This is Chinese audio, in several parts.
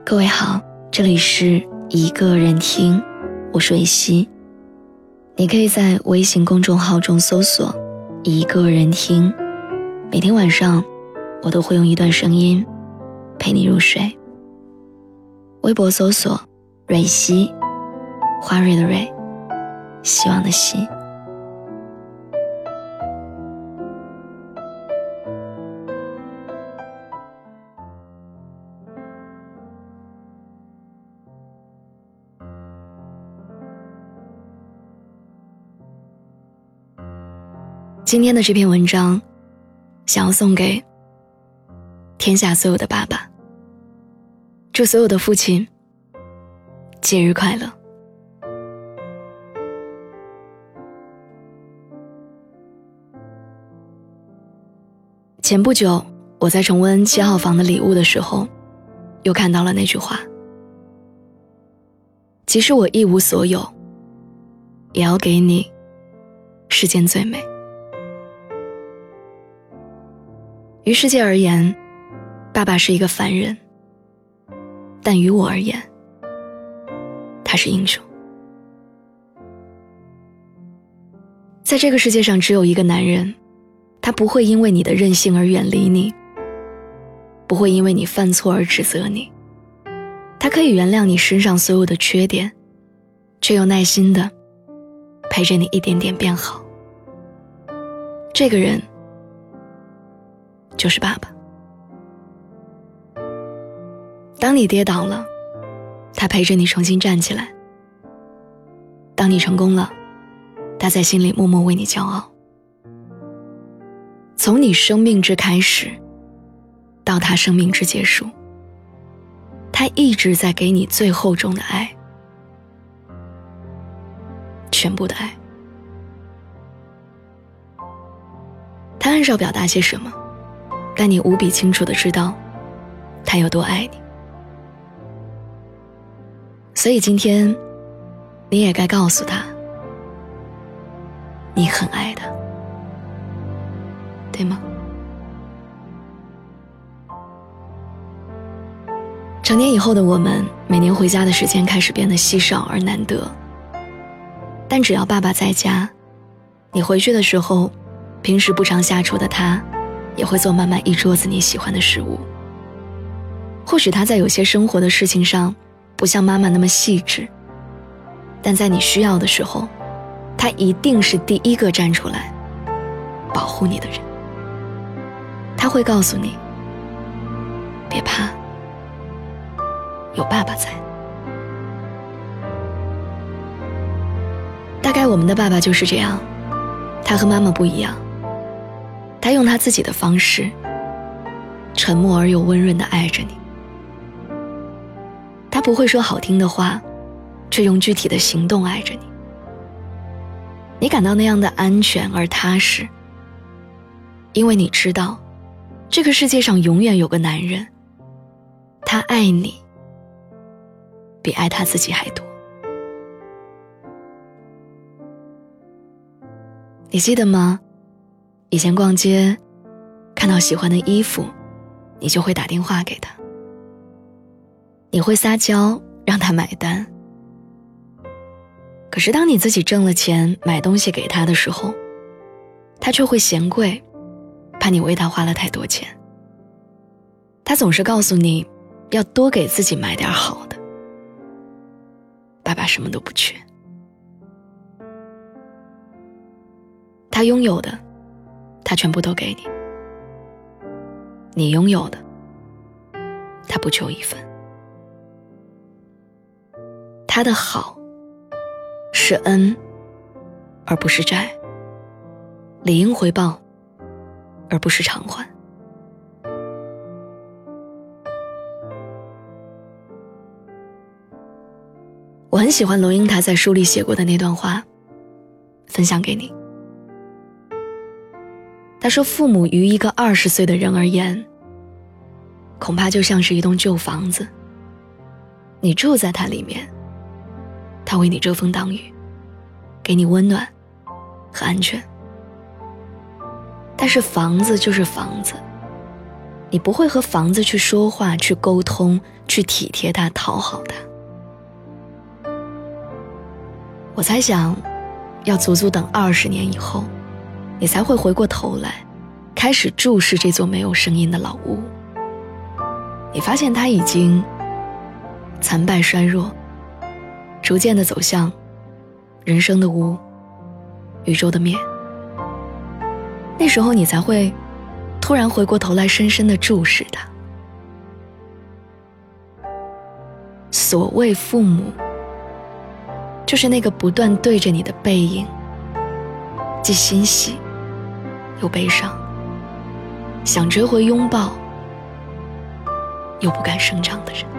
各位好，这里是一个人听，我是维希。你可以在微信公众号中搜索一个人听，每天晚上我都会用一段声音陪你入睡。微博搜索蕊希，花蕊的蕊，希望的希。今天的这篇文章想要送给天下所有的爸爸，祝所有的父亲节日快乐。前不久我在重温7号房的礼物的时候，又看到了那句话，即使我一无所有，也要给你世间最美。于世界而言，爸爸是一个凡人，但于我而言，他是英雄。在这个世界上只有一个男人，他不会因为你的任性而远离你，不会因为你犯错而指责你，他可以原谅你身上所有的缺点，却又耐心地陪着你一点点变好。这个人就是爸爸。当你跌倒了，他陪着你重新站起来；当你成功了，他在心里默默为你骄傲。从你生命之开始到他生命之结束，他一直在给你最厚重的爱，全部的爱。他很少表达些什么，但你无比清楚地知道他有多爱你。所以今天你也该告诉他，你很爱他，对吗？成年以后的我们，每年回家的时间开始变得稀少而难得，但只要爸爸在家，你回去的时候，平时不常下厨的他也会做满满一桌子你喜欢的食物。或许他在有些生活的事情上不像妈妈那么细致，但在你需要的时候，他一定是第一个站出来保护你的人。他会告诉你，别怕，有爸爸在。大概我们的爸爸就是这样，他和妈妈不一样，他用他自己的方式，沉默而又温润地爱着你。他不会说好听的话，却用具体的行动爱着你。你感到那样的安全而踏实，因为你知道，这个世界上永远有个男人，他爱你，比爱他自己还多。你记得吗？以前逛街，看到喜欢的衣服，你就会打电话给他。你会撒娇让他买单。可是当你自己挣了钱买东西给他的时候，他却会嫌贵，怕你为他花了太多钱。他总是告诉你要多给自己买点好的。爸爸什么都不缺，他拥有的他全部都给你，你拥有的他不求一分。他的好是恩而不是债，理应回报而不是偿还。我很喜欢龙应台在书里写过的那段话，分享给你。他说，父母于一个20岁的人而言，恐怕就像是一栋旧房子，你住在它里面，他为你遮风挡雨，给你温暖和安全。但是房子就是房子， 你不会和房子去说话，去沟通，去体贴它，讨好它。我猜想，要足足等20年以后，你才会回过头来，开始注视这座没有声音的老屋。你发现它已经残败衰弱，逐渐地走向人生的无，宇宙的灭。那时候你才会突然回过头来，深深地注视它。所谓父母，就是那个不断对着你的背影，既欣喜又悲伤，想折回拥抱又不敢声张的人。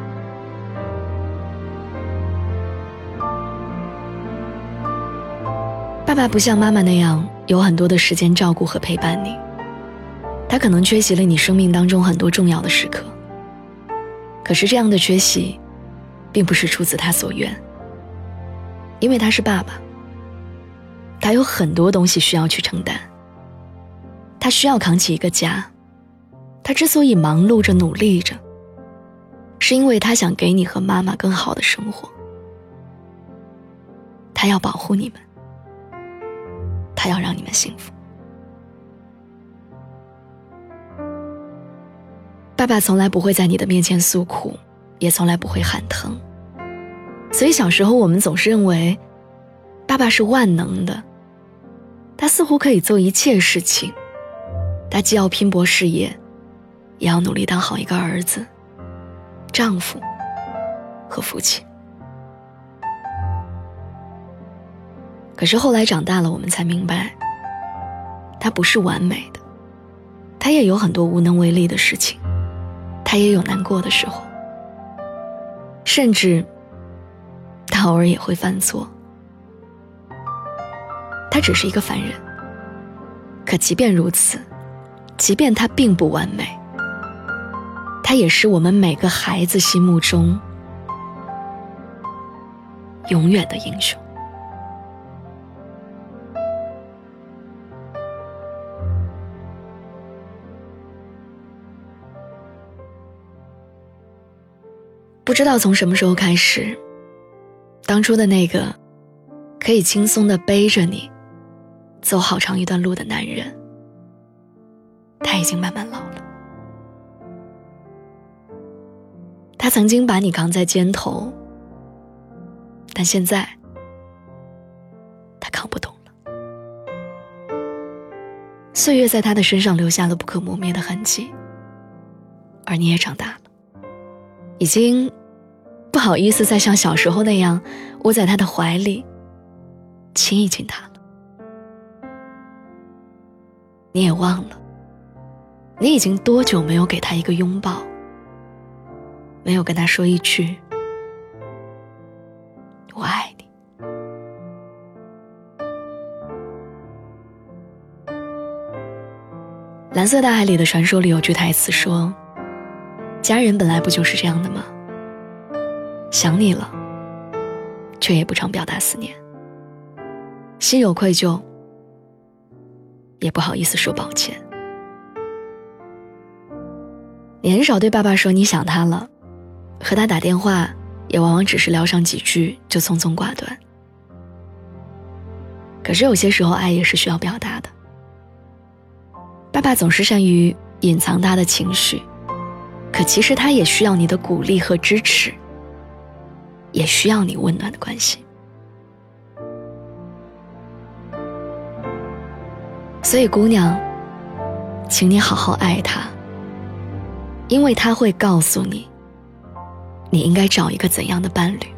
爸爸不像妈妈那样有很多的时间照顾和陪伴你，他可能缺席了你生命当中很多重要的时刻。可是这样的缺席并不是出自他所愿，因为他是爸爸，他有很多东西需要去承担，他需要扛起一个家。他之所以忙碌着努力着，是因为他想给你和妈妈更好的生活。他要保护你们，他要让你们幸福。爸爸从来不会在你的面前诉苦，也从来不会喊疼。所以小时候我们总是认为爸爸是万能的，他似乎可以做一切事情，他既要拼搏事业，也要努力当好一个儿子、丈夫和父亲。可是后来长大了，我们才明白，他不是完美的，他也有很多无能为力的事情，他也有难过的时候，甚至他偶尔也会犯错。他只是一个凡人，可即便如此，即便他并不完美，他也是我们每个孩子心目中永远的英雄。不知道从什么时候开始，当初的那个可以轻松地背着你走好长一段路的男人，他已经慢慢老了。他曾经把你扛在肩头，但现在他扛不动了。岁月在他的身上留下了不可磨灭的痕迹，而你也长大了，已经不好意思再像小时候那样窝在他的怀里亲一亲他了。你也忘了，你已经多久没有给他一个拥抱，没有跟他说一句我爱你。蓝色大海里的传说里有句台词说，家人本来不就是这样的吗？想你了，却也不常表达思念，心有愧疚，也不好意思说抱歉。你很少对爸爸说你想他了，和他打电话也往往只是聊上几句就匆匆挂断。可是有些时候爱也是需要表达的，爸爸总是善于隐藏他的情绪，可其实他也需要你的鼓励和支持，也需要你温暖的关心。所以姑娘，请你好好爱他，因为他会告诉你，你应该找一个怎样的伴侣。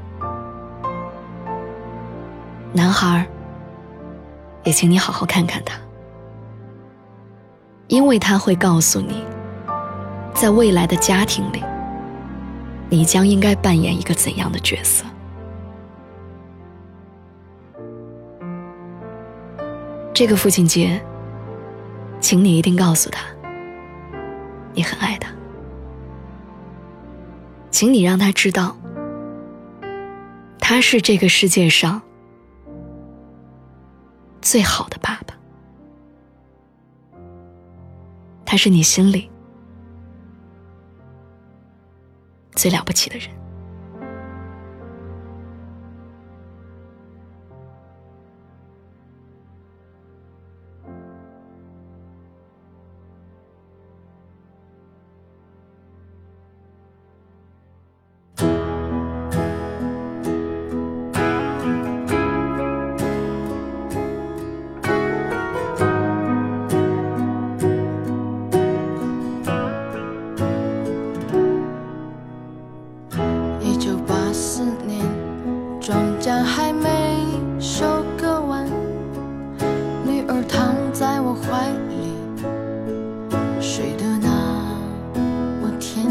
男孩，也请你好好看看他，因为他会告诉你，在未来的家庭里，你将应该扮演一个怎样的角色。这个父亲节，请你一定告诉他，你很爱他，请你让他知道，他是这个世界上最好的爸爸，他是你心里最了不起的人。 庄稼还没收割完，女儿躺在我怀里，睡得那么甜。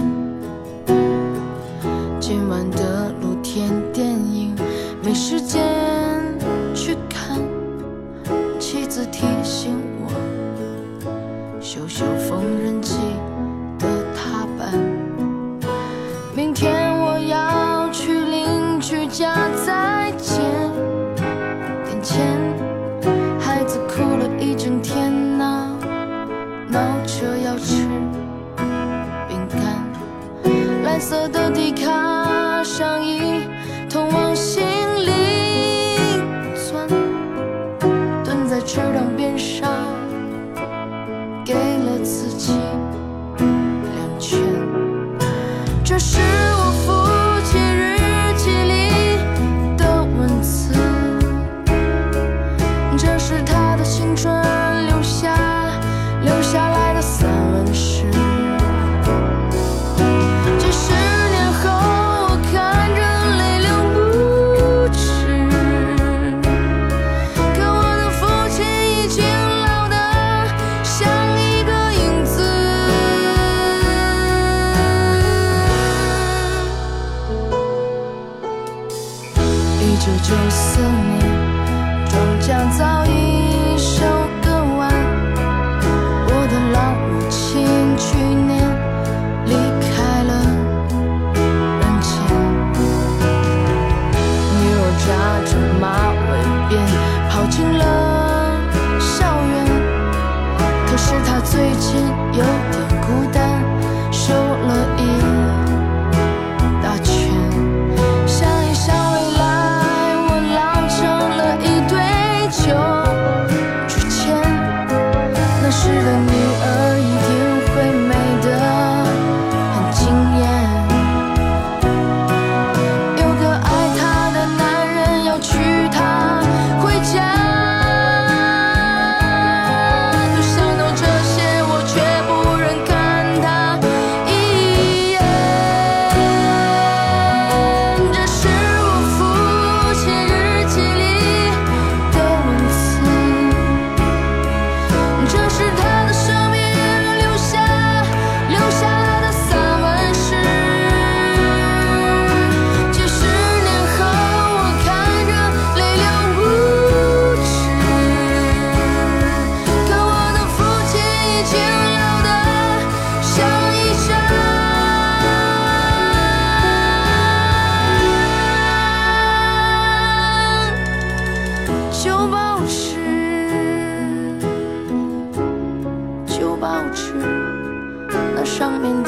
今晚的露天电影没时间去看，妻子提醒我修修缝纫机的踏板。明天我要去邻居家再见点钱，孩子哭了一整天呐，闹着要吃饼干。蓝色的迪卡上衣通往心里钻，蹲在池塘边上给了自己2拳。这是我父亲日记里的文字，这是他的青春留下来的散文诗。几十年后我看着泪流不止，可我的父亲已经老得像一个影子。1994年，庄稼早已收割完，我的老母亲去年离开了人间。女儿扎着马尾辫跑进了校园，可是她最近有点孤单，瘦了一大圈。想一想未来，我老成了一堆旧纸钱，那时的女儿一定会美得很惊艳。有个爱她的男人要娶她回家，可想到这些我却不忍看她一眼。这是我父亲日记里的文字，这是他的生命留下来的散文诗。几十年后我看着泪流不止，可我的父亲已经老得像一张旧报纸，旧报纸，那上面